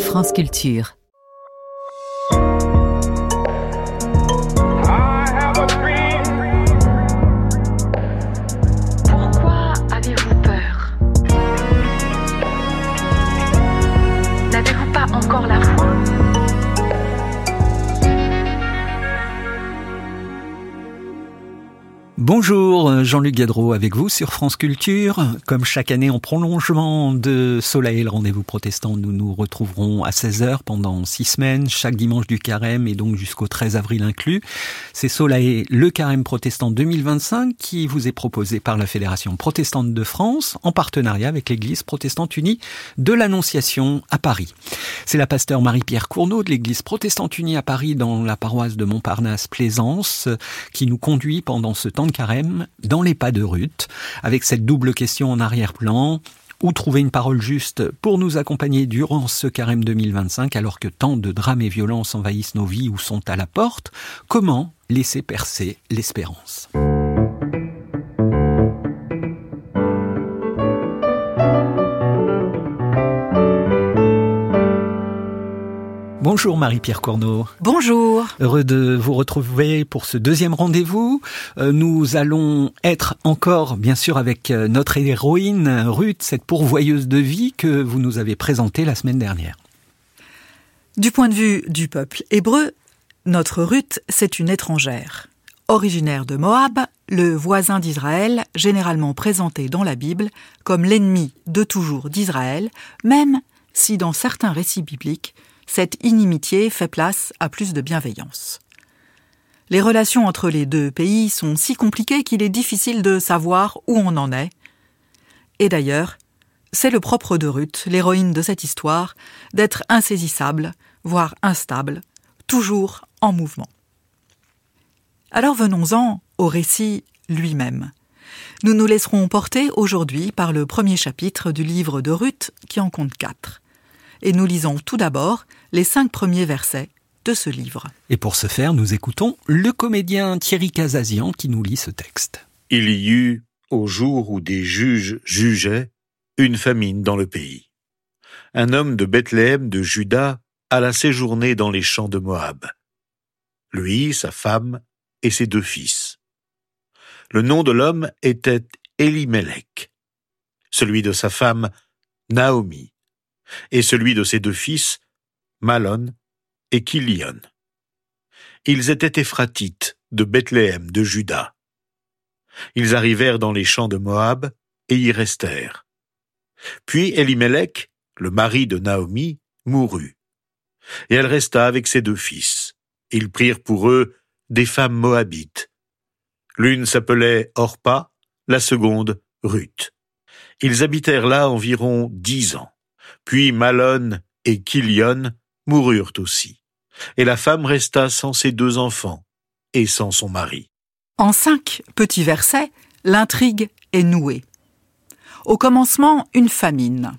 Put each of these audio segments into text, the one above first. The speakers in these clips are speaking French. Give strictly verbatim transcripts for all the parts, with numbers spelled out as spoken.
France Culture. Pourquoi avez-vous peur? N'avez-vous pas encore la foi? Bonjour, Jean-Luc Gadreau avec vous sur France Culture. Comme chaque année en prolongement de Soleil, le rendez-vous protestant, nous nous retrouverons à seize heures pendant six semaines, chaque dimanche du carême et donc jusqu'au treize avril inclus. C'est Soleil, le carême protestant deux mille vingt-cinq qui vous est proposé par la Fédération protestante de France en partenariat avec l'Église protestante unie de l'Annonciation à Paris. C'est la pasteure Marie-Pierre Cournot de l'Église protestante unie à Paris dans la paroisse de Montparnasse-Plaisance qui nous conduit pendant ce temps de carême dans les pas de Ruth, avec cette double question en arrière-plan. Où trouver une parole juste pour nous accompagner durant ce carême deux mille vingt-cinq alors que tant de drames et violences envahissent nos vies ou sont à la porte? Comment laisser percer l'espérance? Bonjour Marie-Pierre Cournot. Bonjour. Heureux de vous retrouver pour ce deuxième rendez-vous. Nous allons être encore, bien sûr, avec notre héroïne Ruth, cette pourvoyeuse de vie que vous nous avez présentée la semaine dernière. Du point de vue du peuple hébreu, notre Ruth, c'est une étrangère. Originaire de Moab, le voisin d'Israël, généralement présenté dans la Bible comme l'ennemi de toujours d'Israël, même si dans certains récits bibliques, cette inimitié fait place à plus de bienveillance. Les relations entre les deux pays sont si compliquées qu'il est difficile de savoir où on en est. Et d'ailleurs, c'est le propre de Ruth, l'héroïne de cette histoire, d'être insaisissable, voire instable, toujours en mouvement. Alors venons-en au récit lui-même. Nous nous laisserons porter aujourd'hui par le premier chapitre du livre de Ruth qui en compte quatre. Et nous lisons tout d'abord les cinq premiers versets de ce livre. Et pour ce faire, nous écoutons le comédien Thierry Cazazian qui nous lit ce texte. Il y eut, au jour où des juges jugeaient, une famine dans le pays. Un homme de Bethléem de Juda alla séjourner dans les champs de Moab. Lui, sa femme et ses deux fils. Le nom de l'homme était Élimélec, celui de sa femme Naomi, et celui de ses deux fils, Malon et Kilion. Ils étaient Éphratites de Bethléem de Juda. Ils arrivèrent dans les champs de Moab et y restèrent. Puis Élimélec, le mari de Naomi, mourut. Et elle resta avec ses deux fils. Ils prirent pour eux des femmes moabites. L'une s'appelait Orpa, la seconde Ruth. Ils habitèrent là environ dix ans. Puis Malon et Kilion moururent aussi, et la femme resta sans ses deux enfants et sans son mari. En cinq petits versets, l'intrigue est nouée. Au commencement, une famine.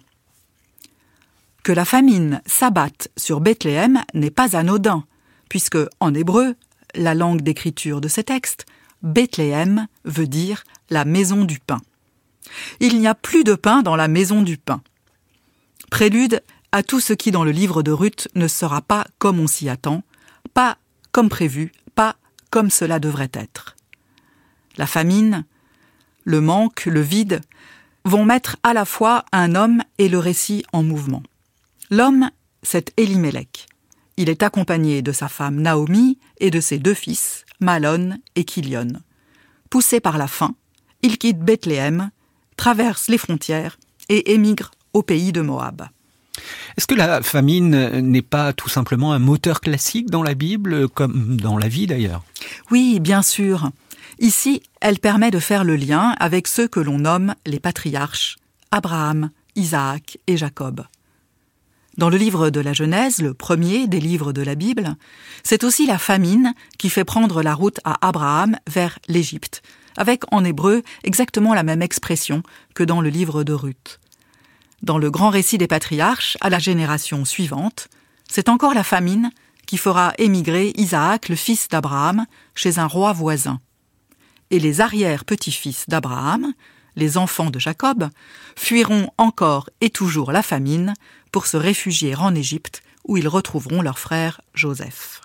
Que la famine s'abatte sur Bethléem n'est pas anodin, puisque, en hébreu, la langue d'écriture de ces textes, Bethléem veut dire la maison du pain. Il n'y a plus de pain dans la maison du pain. Prélude à tout ce qui dans le livre de Ruth ne sera pas comme on s'y attend, pas comme prévu, pas comme cela devrait être. La famine, le manque, le vide vont mettre à la fois un homme et le récit en mouvement. L'homme, c'est Élimélec. Il est accompagné de sa femme Naomi et de ses deux fils, Malon et Kilion. Poussé par la faim, il quitte Bethléem, traverse les frontières et émigre au pays de Moab. Est-ce que la famine n'est pas tout simplement un moteur classique dans la Bible, comme dans la vie d'ailleurs? Oui, bien sûr. Ici, elle permet de faire le lien avec ceux que l'on nomme les patriarches, Abraham, Isaac et Jacob. Dans le livre de la Genèse, le premier des livres de la Bible, c'est aussi la famine qui fait prendre la route à Abraham vers l'Égypte, avec en hébreu exactement la même expression que dans le livre de Ruth. Dans le grand récit des patriarches, à la génération suivante, c'est encore la famine qui fera émigrer Isaac, le fils d'Abraham, chez un roi voisin. Et les arrière-petits-fils d'Abraham, les enfants de Jacob, fuiront encore et toujours la famine pour se réfugier en Égypte où ils retrouveront leur frère Joseph.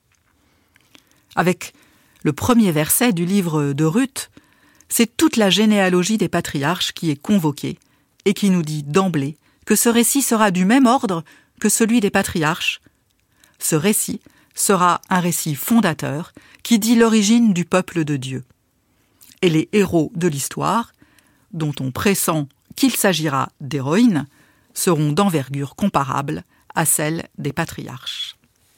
Avec le premier verset du livre de Ruth, c'est toute la généalogie des patriarches qui est convoquée et qui nous dit d'emblée que ce récit sera du même ordre que celui des patriarches. Ce récit sera un récit fondateur qui dit l'origine du peuple de Dieu. Et les héros de l'histoire, dont on pressent qu'il s'agira d'héroïnes, seront d'envergure comparable à celle des patriarches.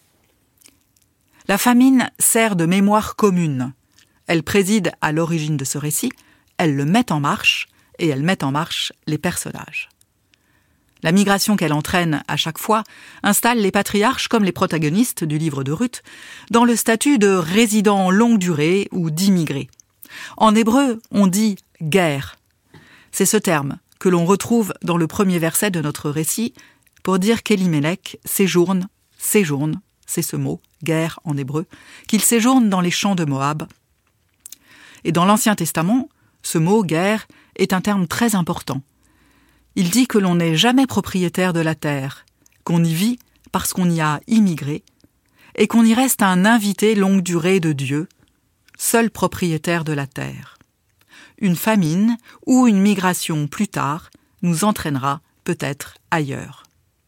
La famine sert de mémoire commune. Elle préside à l'origine de ce récit, elle le met en marche et elle met en marche les personnages. La migration qu'elle entraîne à chaque fois installe les patriarches comme les protagonistes du livre de Ruth dans le statut de résidents longue durée ou d'immigrés. En hébreu, on dit « guerre ». C'est ce terme que l'on retrouve dans le premier verset de notre récit pour dire qu'Elimelech séjourne, séjourne, c'est ce mot, guerre en hébreu, qu'il séjourne dans les champs de Moab. Et dans l'Ancien Testament, ce mot « guerre » est un terme très important. Il dit que l'on n'est jamais propriétaire de la terre, qu'on y vit parce qu'on y a immigré, et qu'on y reste un invité longue durée de Dieu, seul propriétaire de la terre. Une famine ou une migration plus tard nous entraînera peut-être ailleurs.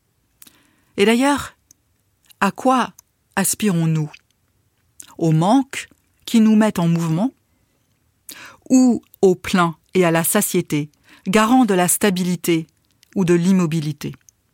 Et d'ailleurs, à quoi aspirons-nous ? Au manque qui nous met en mouvement ? Ou au plein et à la satiété, garant de la stabilité ou de l'immobilité ?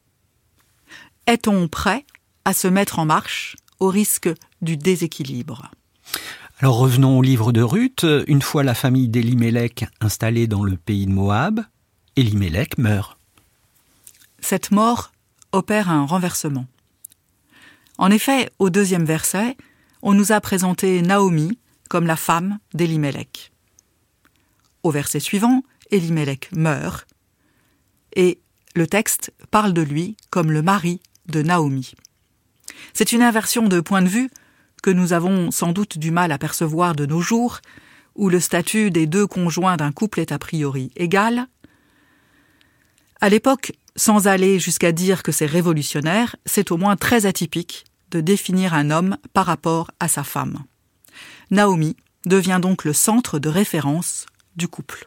Est-on prêt à se mettre en marche au risque du déséquilibre ? Alors revenons au livre de Ruth. Une fois la famille d'Elimelech installée dans le pays de Moab, Elimelech meurt. Cette mort opère un renversement. En effet, au deuxième verset, on nous a présenté Naomi comme la femme d'Elimelech. Au verset suivant, Elimelech meurt et le texte parle de lui comme le mari de Naomi. C'est une inversion de point de vue que nous avons sans doute du mal à percevoir de nos jours, où le statut des deux conjoints d'un couple est a priori égal. À l'époque, sans aller jusqu'à dire que c'est révolutionnaire, c'est au moins très atypique de définir un homme par rapport à sa femme. Naomi devient donc le centre de référence du couple.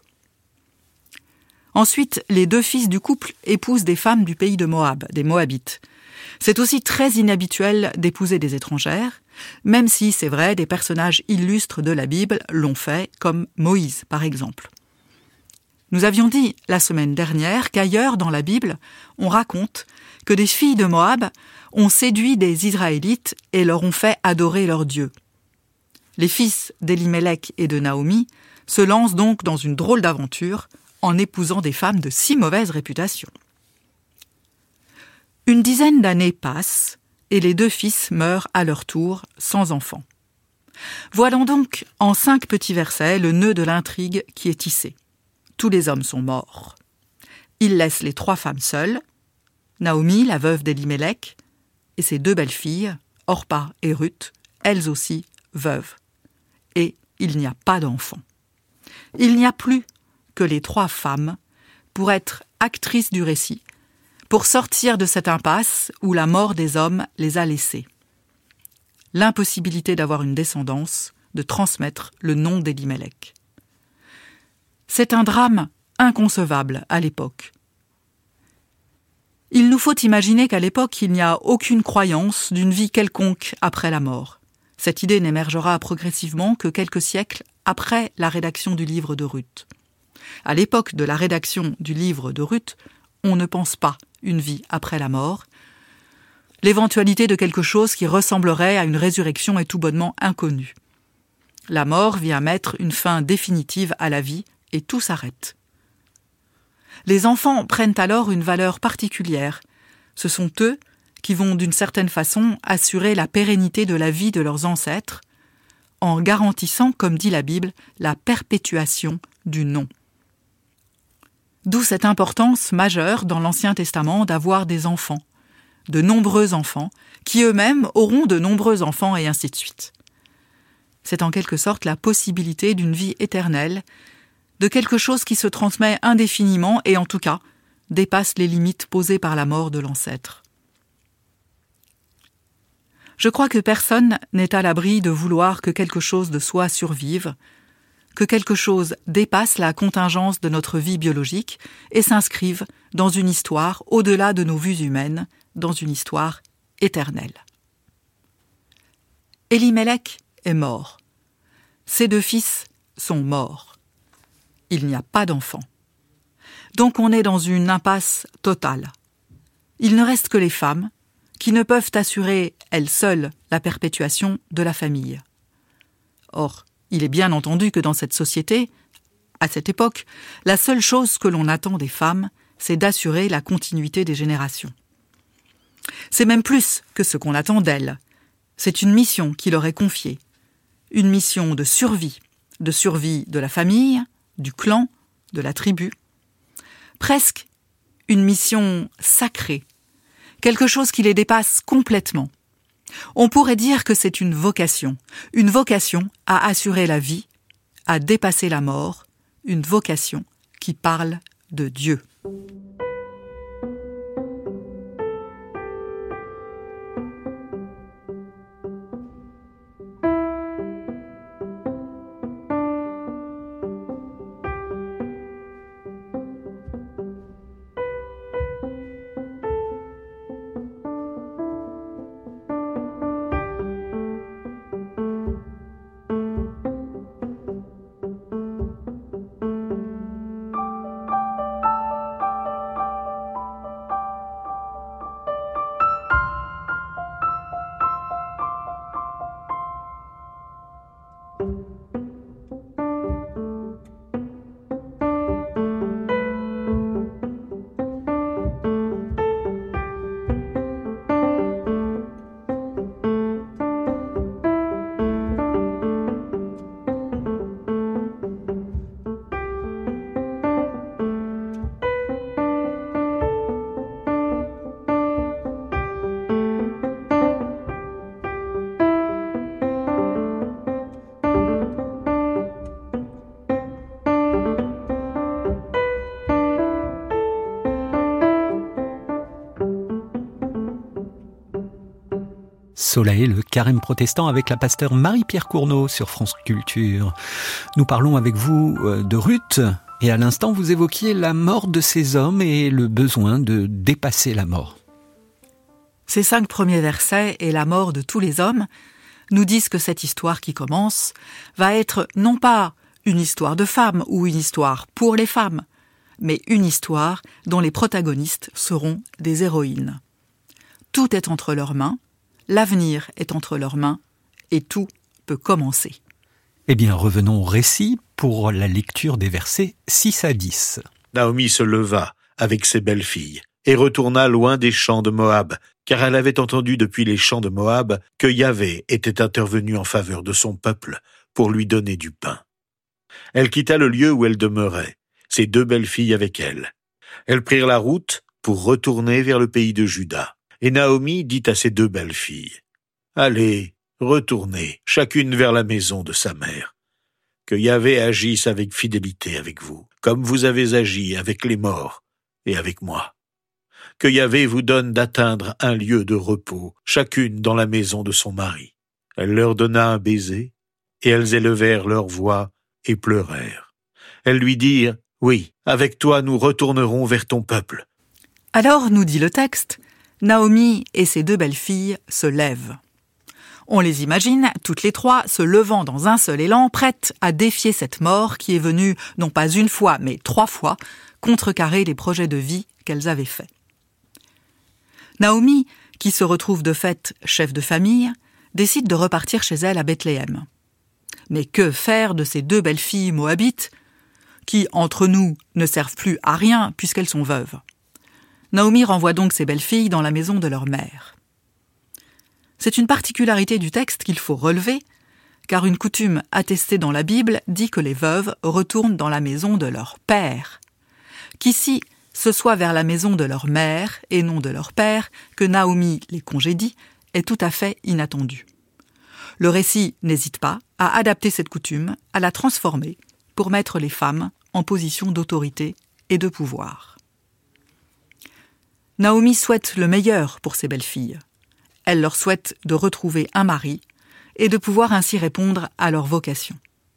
Ensuite, les deux fils du couple épousent des femmes du pays de Moab, des Moabites. C'est aussi très inhabituel d'épouser des étrangères, même si, c'est vrai, des personnages illustres de la Bible l'ont fait, comme Moïse, par exemple. Nous avions dit la semaine dernière qu'ailleurs dans la Bible, on raconte que des filles de Moab ont séduit des Israélites et leur ont fait adorer leur Dieu. Les fils d'Elimelech et de Naomi se lancent donc dans une drôle d'aventure en épousant des femmes de si mauvaise réputation. Une dizaine d'années passent et les deux fils meurent à leur tour sans enfants. Voilà donc en cinq petits versets le nœud de l'intrigue qui est tissé. Tous les hommes sont morts. Il laisse les trois femmes seules, Naomi, la veuve d'Elimelech, et ses deux belles-filles, Orpa et Ruth, elles aussi veuves. Et il n'y a pas d'enfants. Il n'y a plus que les trois femmes pour être actrices du récit, pour sortir de cette impasse où la mort des hommes les a laissées. L'impossibilité d'avoir une descendance, de transmettre le nom d'Elimelech. C'est un drame inconcevable à l'époque. Il nous faut imaginer qu'à l'époque, il n'y a aucune croyance d'une vie quelconque après la mort. Cette idée n'émergera progressivement que quelques siècles après la rédaction du livre de Ruth. À l'époque de la rédaction du livre de Ruth, on ne pense pas une vie après la mort. L'éventualité de quelque chose qui ressemblerait à une résurrection est tout bonnement inconnue. La mort vient mettre une fin définitive à la vie et tout s'arrête. Les enfants prennent alors une valeur particulière. Ce sont eux qui vont d'une certaine façon assurer la pérennité de la vie de leurs ancêtres en garantissant, comme dit la Bible, la perpétuation du nom. D'où cette importance majeure dans l'Ancien Testament d'avoir des enfants, de nombreux enfants, qui eux-mêmes auront de nombreux enfants et ainsi de suite. C'est en quelque sorte la possibilité d'une vie éternelle, de quelque chose qui se transmet indéfiniment et en tout cas dépasse les limites posées par la mort de l'ancêtre. Je crois que personne n'est à l'abri de vouloir que quelque chose de soi survive, que quelque chose dépasse la contingence de notre vie biologique et s'inscrive dans une histoire au-delà de nos vues humaines, dans une histoire éternelle. Elimelech est mort. Ses deux fils sont morts. Il n'y a pas d'enfants. Donc on est dans une impasse totale. Il ne reste que les femmes, qui ne peuvent assurer, elles seules, la perpétuation de la famille. Or, il est bien entendu que dans cette société, à cette époque, la seule chose que l'on attend des femmes, c'est d'assurer la continuité des générations. C'est même plus que ce qu'on attend d'elles. C'est une mission qui leur est confiée. Une mission de survie, de survie de la famille, du clan, de la tribu. Presque une mission sacrée, quelque chose qui les dépasse complètement. On pourrait dire que c'est une vocation, une vocation à assurer la vie, à dépasser la mort, une vocation qui parle de Dieu. Soleil, le carême protestant avec la pasteure Marie-Pierre Cournot sur France Culture. Nous parlons avec vous de Ruth et à l'instant vous évoquiez la mort de ces hommes et le besoin de dépasser la mort. Ces cinq premiers versets et la mort de tous les hommes nous disent que cette histoire qui commence va être non pas une histoire de femmes ou une histoire pour les femmes, mais une histoire dont les protagonistes seront des héroïnes. Tout est entre leurs mains, l'avenir est entre leurs mains et tout peut commencer. Eh bien, revenons au récit pour la lecture des versets six à dix. Naomi se leva avec ses belles filles et retourna loin des champs de Moab, car elle avait entendu depuis les champs de Moab que Yahvé était intervenu en faveur de son peuple pour lui donner du pain. Elle quitta le lieu où elle demeurait, ses deux belles filles avec elle. Elles prirent la route pour retourner vers le pays de Juda. Et Naomi dit à ses deux belles filles, « Allez, retournez, chacune vers la maison de sa mère. Que Yahvé agisse avec fidélité avec vous, comme vous avez agi avec les morts et avec moi. Que Yahvé vous donne d'atteindre un lieu de repos, chacune dans la maison de son mari. » Elle leur donna un baiser, et elles élevèrent leur voix et pleurèrent. Elles lui dirent, « Oui, avec toi nous retournerons vers ton peuple. » Alors, nous dit le texte, Naomi et ses deux belles-filles se lèvent. On les imagine, toutes les trois, se levant dans un seul élan, prêtes à défier cette mort qui est venue, non pas une fois, mais trois fois, contrecarrer les projets de vie qu'elles avaient faits. Naomi, qui se retrouve de fait chef de famille, décide de repartir chez elle à Bethléem. Mais que faire de ces deux belles-filles moabites, qui, entre nous, ne servent plus à rien puisqu'elles sont veuves? Naomi renvoie donc ses belles-filles dans la maison de leur mère. C'est une particularité du texte qu'il faut relever, car une coutume attestée dans la Bible dit que les veuves retournent dans la maison de leur père. Qu'ici, ce soit vers la maison de leur mère et non de leur père que Naomi les congédie est tout à fait inattendu. Le récit n'hésite pas à adapter cette coutume, à la transformer pour mettre les femmes en position d'autorité et de pouvoir. Naomi souhaite le meilleur pour ses belles-filles. Elle leur souhaite de retrouver un mari et de pouvoir ainsi répondre à leur vocation.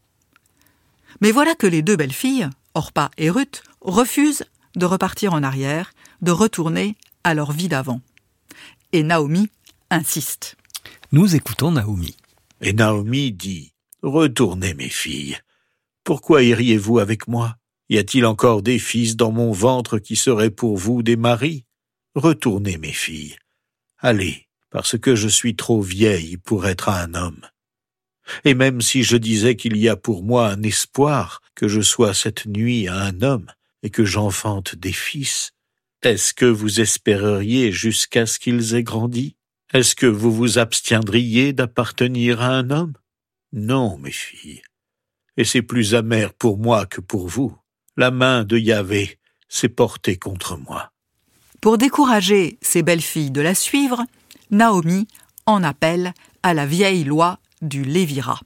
Mais voilà que les deux belles-filles, Orpa et Ruth, refusent de repartir en arrière, de retourner à leur vie d'avant. Et Naomi insiste. Nous écoutons Naomi. Et Naomi dit, « Retournez, mes filles. Pourquoi iriez-vous avec moi? Y a-t-il encore des fils dans mon ventre qui seraient pour vous des maris? Retournez, mes filles. Allez, parce que je suis trop vieille pour être un homme. Et même si je disais qu'il y a pour moi un espoir que je sois cette nuit à un homme et que j'enfante des fils, est-ce que vous espéreriez jusqu'à ce qu'ils aient grandi? Est-ce que vous vous abstiendriez d'appartenir à un homme? Non, mes filles. Et c'est plus amer pour moi que pour vous. La main de Yahvé s'est portée contre moi. » Pour décourager ses belles-filles de la suivre, Naomi en appelle à la vieille loi du lévira.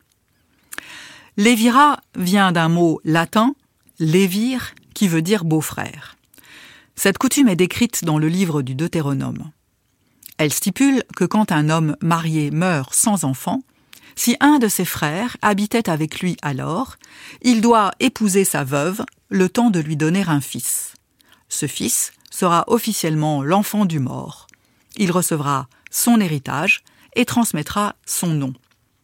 Lévira vient d'un mot latin, lévir, qui veut dire beau-frère. Cette coutume est décrite dans le livre du Deutéronome. Elle stipule que quand un homme marié meurt sans enfant, si un de ses frères habitait avec lui alors, il doit épouser sa veuve le temps de lui donner un fils. Ce fils sera officiellement l'enfant du mort. Il recevra son héritage et transmettra son nom.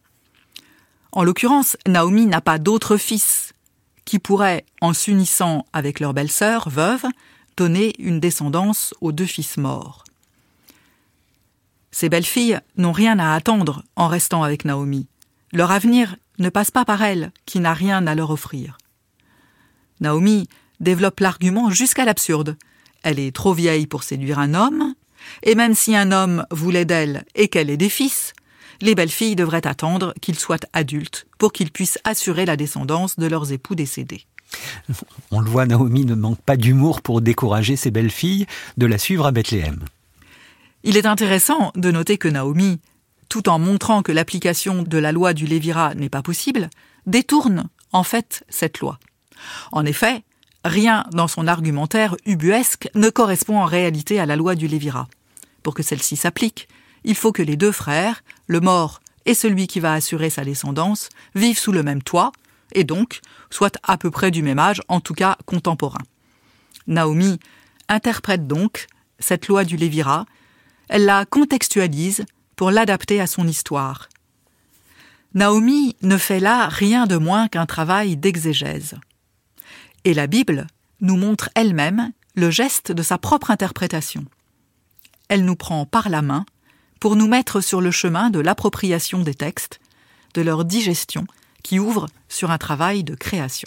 En l'occurrence, Naomi n'a pas d'autre fils qui pourrait, en s'unissant avec leur belle-sœur veuve, donner une descendance aux deux fils morts. Ces belles-filles n'ont rien à attendre en restant avec Naomi. Leur avenir ne passe pas par elle, qui n'a rien à leur offrir. Naomi développe l'argument jusqu'à l'absurde. Elle est trop vieille pour séduire un homme, et même si un homme voulait d'elle et qu'elle ait des fils, les belles-filles devraient attendre qu'ils soient adultes pour qu'ils puissent assurer la descendance de leurs époux décédés. On le voit, Naomi ne manque pas d'humour pour décourager ses belles-filles de la suivre à Bethléem. Il est intéressant de noter que Naomi, tout en montrant que l'application de la loi du lévira n'est pas possible, détourne en fait cette loi. En effet, rien dans son argumentaire ubuesque ne correspond en réalité à la loi du lévira. Pour que celle-ci s'applique, il faut que les deux frères, le mort et celui qui va assurer sa descendance, vivent sous le même toit, et donc soient à peu près du même âge, en tout cas contemporains. Naomi interprète donc cette loi du lévira, elle la contextualise pour l'adapter à son histoire. Naomi ne fait là rien de moins qu'un travail d'exégèse. Et la Bible nous montre elle-même le geste de sa propre interprétation. Elle nous prend par la main pour nous mettre sur le chemin de l'appropriation des textes, de leur digestion, qui ouvre sur un travail de création.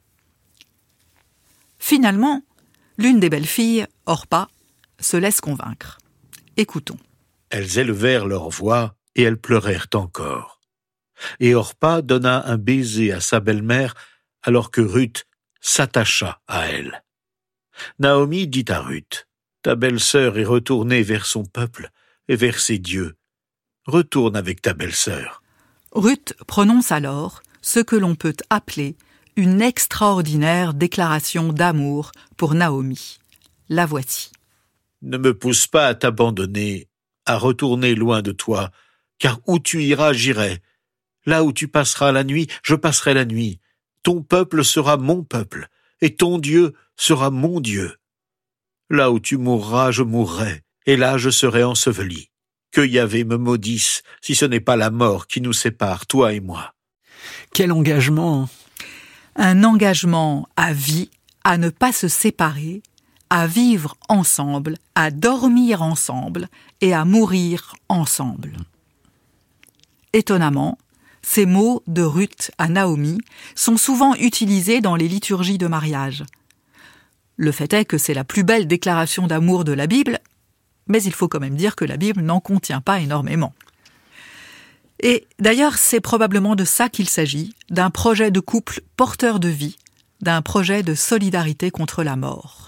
Finalement, l'une des belles filles, Orpa, se laisse convaincre. Écoutons. Elles élevèrent leur voix et elles pleurèrent encore. Et Orpa donna un baiser à sa belle-mère alors que Ruth s'attacha à elle. Naomi dit à Ruth, « Ta belle-sœur est retournée vers son peuple et vers ses dieux. Retourne avec ta belle-sœur. » Ruth prononce alors ce que l'on peut appeler une extraordinaire déclaration d'amour pour Naomi. La voici. « Ne me pousse pas à t'abandonner, à retourner loin de toi, car où tu iras, j'irai. Là où tu passeras la nuit, je passerai la nuit. Ton peuple sera mon peuple, et ton Dieu sera mon Dieu. Là où tu mourras, je mourrai, et là je serai enseveli. Que Yahvé me maudisse, si ce n'est pas la mort qui nous sépare, toi et moi. » Quel engagement! Un engagement à vie, à ne pas se séparer, à vivre ensemble, à dormir ensemble et à mourir ensemble. Étonnamment, ces mots de Ruth à Naomi sont souvent utilisés dans les liturgies de mariage. Le fait est que c'est la plus belle déclaration d'amour de la Bible, mais il faut quand même dire que la Bible n'en contient pas énormément. Et d'ailleurs, c'est probablement de ça qu'il s'agit, d'un projet de couple porteur de vie, d'un projet de solidarité contre la mort.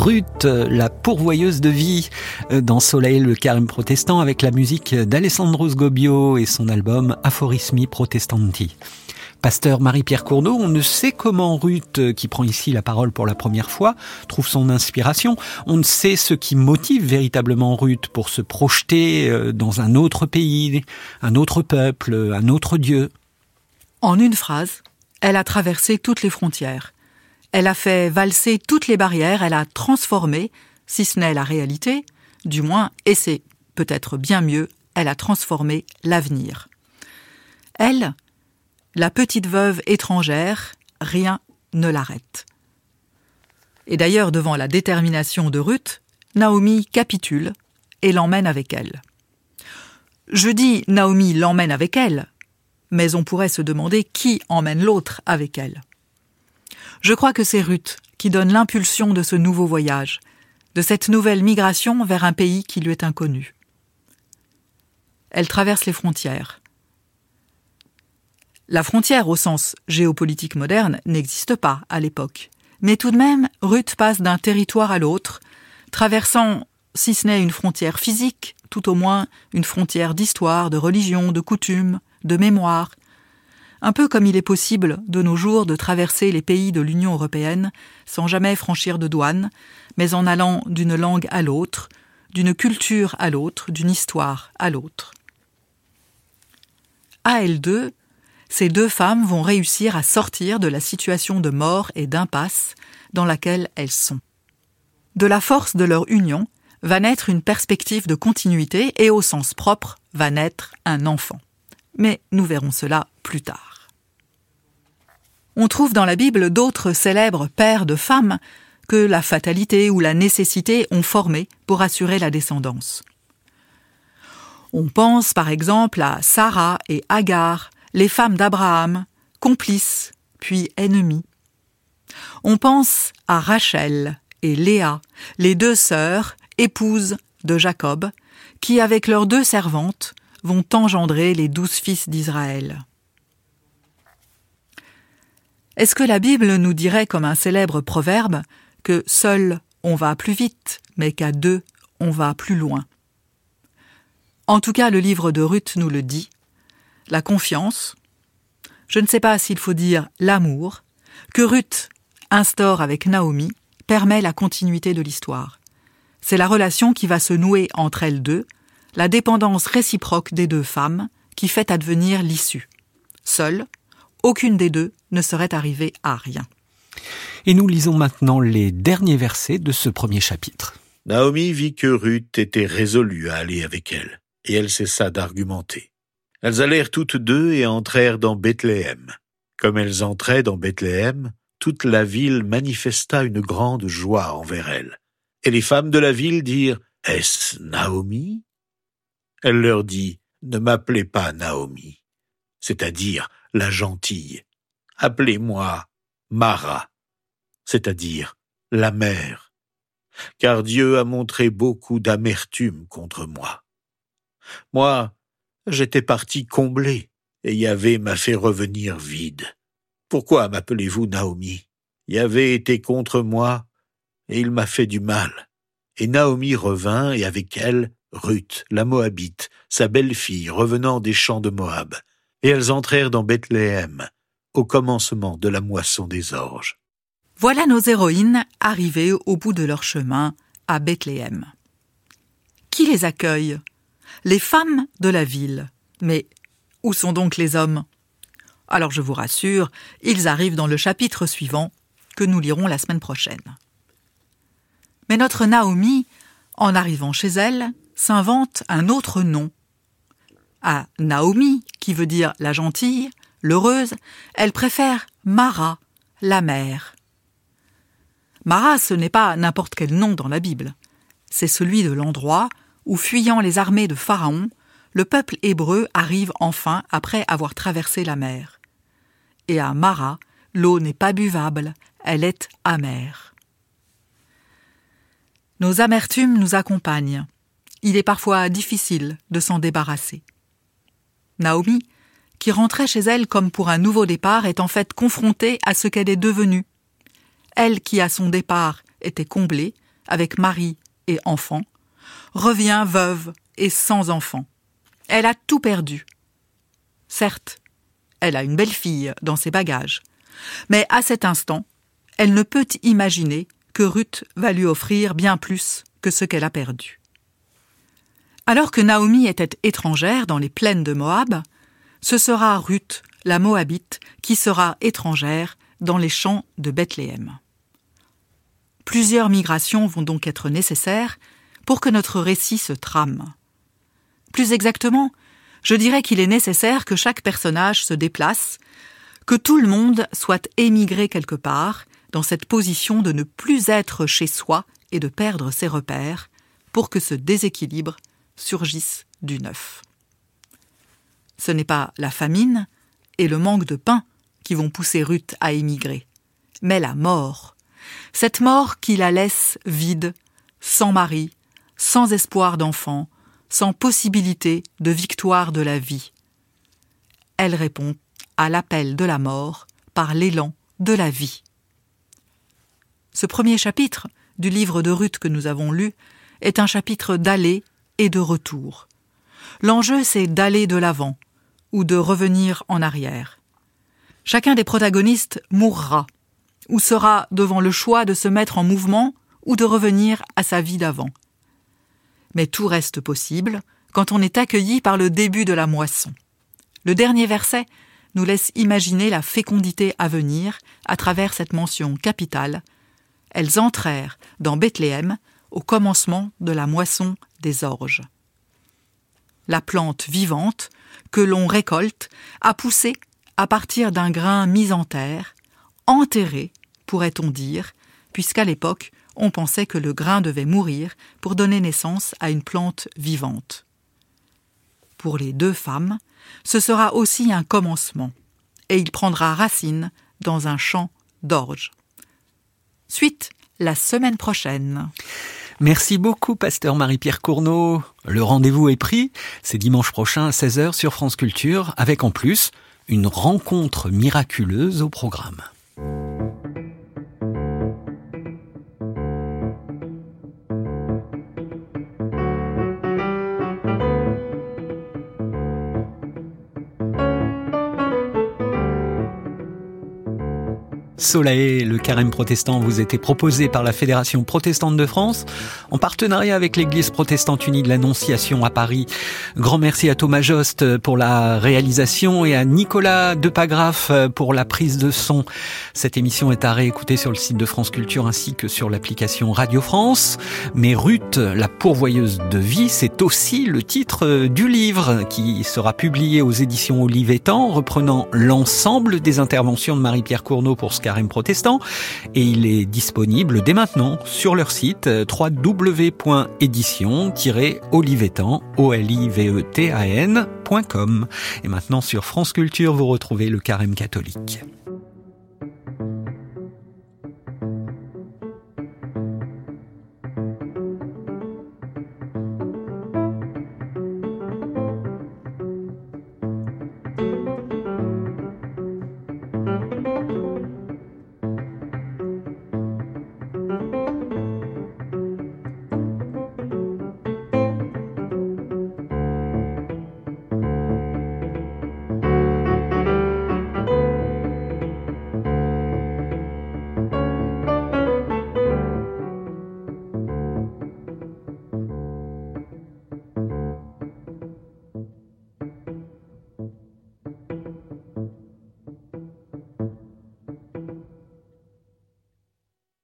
Ruth, la pourvoyeuse de vie, dans Soleil le carême protestant, avec la musique d'Alessandro Sgobbio et son album Aphorismi Protestanti. Pasteur Marie-Pierre Cournot, on ne sait comment Ruth, qui prend ici la parole pour la première fois, trouve son inspiration. On ne sait ce qui motive véritablement Ruth pour se projeter dans un autre pays, un autre peuple, un autre Dieu. En une phrase, elle a traversé toutes les frontières. Elle a fait valser toutes les barrières, elle a transformé, si ce n'est la réalité, du moins, et c'est peut-être bien mieux, elle a transformé l'avenir. Elle, la petite veuve étrangère, rien ne l'arrête. Et d'ailleurs, devant la détermination de Ruth, Naomi capitule et l'emmène avec elle. Je dis Naomi l'emmène avec elle, mais on pourrait se demander qui emmène l'autre avec elle. Je crois que c'est Ruth qui donne l'impulsion de ce nouveau voyage, de cette nouvelle migration vers un pays qui lui est inconnu. Elle traverse les frontières. La frontière au sens géopolitique moderne n'existe pas à l'époque. Mais tout de même, Ruth passe d'un territoire à l'autre, traversant, si ce n'est une frontière physique, tout au moins une frontière d'histoire, de religion, de coutume, de mémoire. Un peu comme il est possible de nos jours de traverser les pays de l'Union européenne sans jamais franchir de douane, mais en allant d'une langue à l'autre, d'une culture à l'autre, d'une histoire à l'autre. À elles deux, ces deux femmes vont réussir à sortir de la situation de mort et d'impasse dans laquelle elles sont. De la force de leur union va naître une perspective de continuité et au sens propre va naître un enfant. Mais nous verrons cela plus tard. On trouve dans la Bible d'autres célèbres pères de femmes que la fatalité ou la nécessité ont formés pour assurer la descendance. On pense par exemple à Sarah et Agar, les femmes d'Abraham, complices, puis ennemies. On pense à Rachel et Léa, les deux sœurs, épouses de Jacob, qui, avec leurs deux servantes, vont engendrer les douze fils d'Israël. Est-ce que la Bible nous dirait, comme un célèbre proverbe, que seul on va plus vite, mais qu'à deux on va plus loin? En tout cas, le livre de Ruth nous le dit. La confiance, je ne sais pas s'il faut dire l'amour, que Ruth instaure avec Naomi permet la continuité de l'histoire. C'est la relation qui va se nouer entre elles deux, la dépendance réciproque des deux femmes qui fait advenir l'issue. Seule, aucune des deux ne serait arrivée à rien. Et nous lisons maintenant les derniers versets de ce premier chapitre. Naomi vit que Ruth était résolue à aller avec elle, et elle cessa d'argumenter. Elles allèrent toutes deux et entrèrent dans Bethléem. Comme elles entraient dans Bethléem, toute la ville manifesta une grande joie envers elles. Et les femmes de la ville dirent « Est-ce Naomi ?» Elle leur dit « Ne m'appelez pas Naomi, c'est-à-dire la gentille. Appelez-moi Mara, c'est-à-dire la mère, car Dieu a montré beaucoup d'amertume contre moi. Moi, j'étais parti comblé, et Yahvé m'a fait revenir vide. Pourquoi m'appelez-vous Naomi? Yahvé était contre moi, et il m'a fait du mal. » Et Naomi revint, et avec elle, Ruth, la Moabite, sa belle-fille, revenant des champs de Moab. Et elles entrèrent dans Bethléem, au commencement de la moisson des orges. Voilà nos héroïnes arrivées au bout de leur chemin à Bethléem. Qui les accueille? Les femmes de la ville. Mais où sont donc les hommes? Alors je vous rassure, ils arrivent dans le chapitre suivant, que nous lirons la semaine prochaine. Mais notre Naomi, en arrivant chez elle, s'invente un autre nom. À Naomi, qui veut dire la gentille, l'heureuse, elle préfère Mara, la mère. Mara, ce n'est pas n'importe quel nom dans la Bible. C'est celui de l'endroit où, fuyant les armées de Pharaon, le peuple hébreu arrive enfin après avoir traversé la mer. Et à Mara, l'eau n'est pas buvable, elle est amère. Nos amertumes nous accompagnent. Il est parfois difficile de s'en débarrasser. Naomi, qui rentrait chez elle comme pour un nouveau départ, est en fait confrontée à ce qu'elle est devenue. Elle qui, à son départ, était comblée, avec mari et enfants, revient veuve et sans enfants. Elle a tout perdu. Certes, elle a une belle-fille dans ses bagages, mais à cet instant, elle ne peut imaginer que Ruth va lui offrir bien plus que ce qu'elle a perdu. Alors que Naomi était étrangère dans les plaines de Moab, ce sera Ruth, la Moabite, qui sera étrangère dans les champs de Bethléem. Plusieurs migrations vont donc être nécessaires pour que notre récit se trame. Plus exactement, je dirais qu'il est nécessaire que chaque personnage se déplace, que tout le monde soit émigré quelque part, dans cette position de ne plus être chez soi et de perdre ses repères, pour que ce déséquilibre surgisse du neuf. Ce n'est pas la famine et le manque de pain qui vont pousser Ruth à émigrer, mais la mort. Cette mort qui la laisse vide, sans mari, sans espoir d'enfant, sans possibilité de victoire de la vie. Elle répond à l'appel de la mort par l'élan de la vie. Ce premier chapitre du livre de Ruth que nous avons lu est un chapitre d'aller et de retour. L'enjeu, c'est d'aller de l'avant ou de revenir en arrière. Chacun des protagonistes mourra ou sera devant le choix de se mettre en mouvement ou de revenir à sa vie d'avant. Mais tout reste possible quand on est accueilli par le début de la moisson. Le dernier verset nous laisse imaginer la fécondité à venir à travers cette mention capitale. Elles entrèrent dans Bethléem au commencement de la moisson des orges. La plante vivante que l'on récolte a poussé à partir d'un grain mis en terre, enterré, pourrait-on dire, puisqu'à l'époque, on pensait que le grain devait mourir pour donner naissance à une plante vivante. Pour les deux femmes, ce sera aussi un commencement, et il prendra racine dans un champ d'orge. Suite la semaine prochaine. Merci beaucoup, pasteur Marie-Pierre Cournot. Le rendez-vous est pris, c'est dimanche prochain à seize heures sur France Culture, avec en plus une rencontre miraculeuse au programme. Soleil, le carême protestant vous était proposé par la Fédération protestante de France en partenariat avec l'Église protestante unie de l'Annonciation à Paris. Grand merci à Thomas Jost pour la réalisation et à Nicolas Depagraf pour la prise de son. Cette émission est à réécouter sur le site de France Culture ainsi que sur l'application Radio France. Mais Ruth, la pourvoyeuse de vie, c'est aussi le titre du livre qui sera publié aux éditions Olivetan, reprenant l'ensemble des interventions de Marie-Pierre Cournot pour ce carême protestant, et il est disponible dès maintenant sur leur site w w w point édition tiret olivetan point com. Et maintenant sur France Culture, vous retrouvez le carême catholique.